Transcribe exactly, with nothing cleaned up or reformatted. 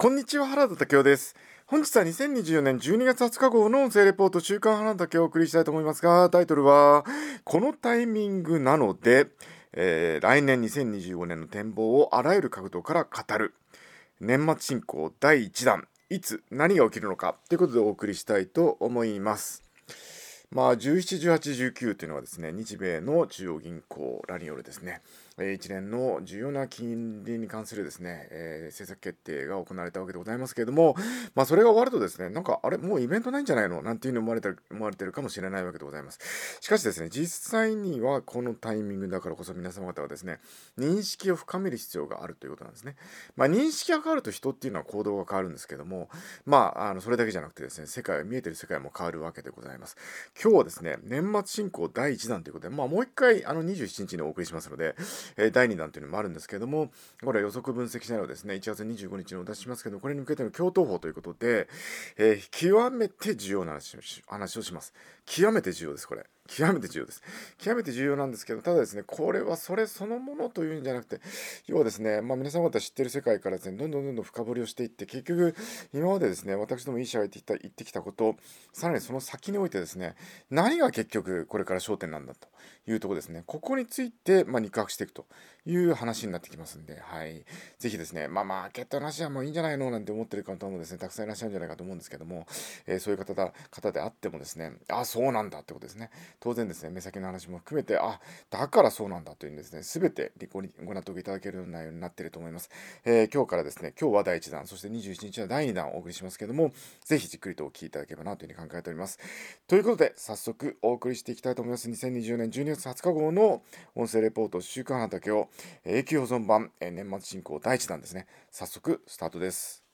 こんにちは、原田武雄です。本日はにせんにじゅうよねんじゅうにがつはつか号の音声レポート週刊原田武雄をお送りしたいと思いますが、タイトルは、このタイミングなので、えー来年にせんにじゅうごねんの展望をあらゆる角度から語る。年末進行だいいちだん、いつ何が起きるのかということでお送りしたいと思います。まあ、じゅうなな、じゅうはち、じゅうきゅうというのはですね、日米の中央銀行らによるですね、えー一連の重要な金利に関するですね、えー政策決定が行われたわけでございますけれども、まあ、それが終わるとですね、なんか、あれ、もうイベントないんじゃないのなんていうふうに思われてる、思われてるかもしれないわけでございます。しかしですね、実際にはこのタイミングだからこそ皆様方はですね、認識を深める必要があるということなんですね。まあ、認識が変わると人っていうのは行動が変わるんですけども、まあ、あのそれだけじゃなくてですね、世界、見えてる世界も変わるわけでございます。今日はですね、年末進行だいいちだんということで、まあ、もう一回あのにじゅうしちにちにお送りしますので、えーだいにだんというのもあるんですけれども、これは予測分析シナリオですね、いちがつにじゅうごにちにお出ししますけど、これに向けての共闘法ということで、えー極めて重要な話をし話をします。極めて重要です、これ。極めて重要です。極めて重要なんですけど、ただですね、これはそれそのものというんじゃなくて、要はですね、まあ、皆様方知ってる世界からですね、どんどんどんどん深掘りをしていって、結局、今までですね、私どもいい試合言ってきた言ってきたこと、さらにその先においてですね、何が結局これから焦点なんだというところですね、ここについて、まあ、肉薄していくという話になってきますんで、はい。ぜひですね、まあ、マーケットの話はもういいんじゃないのなんて思ってる方もですね、たくさんいらっしゃるんじゃないかと思うんですけども、えーそういう方だ方であってもですね、あ、そうなんだってことですね。当然ですね、目先の話も含めて、あ、だからそうなんだというですね、すべてごご納得いただけるような内容になっていると思います。えー今日からですね、今日はだいいちだん、そしてにじゅうしちにちはだいにだんをお送りしますけども、ぜひじっくりとお聞きいただければなというふうに考えております。ということで、早速お送りしていきたいと思います。にせんにじゅうねんじゅうにがつはつか号の音声レポート週刊畑を永久保存版、えー年末進行だいいちだんですね。早速スタートです。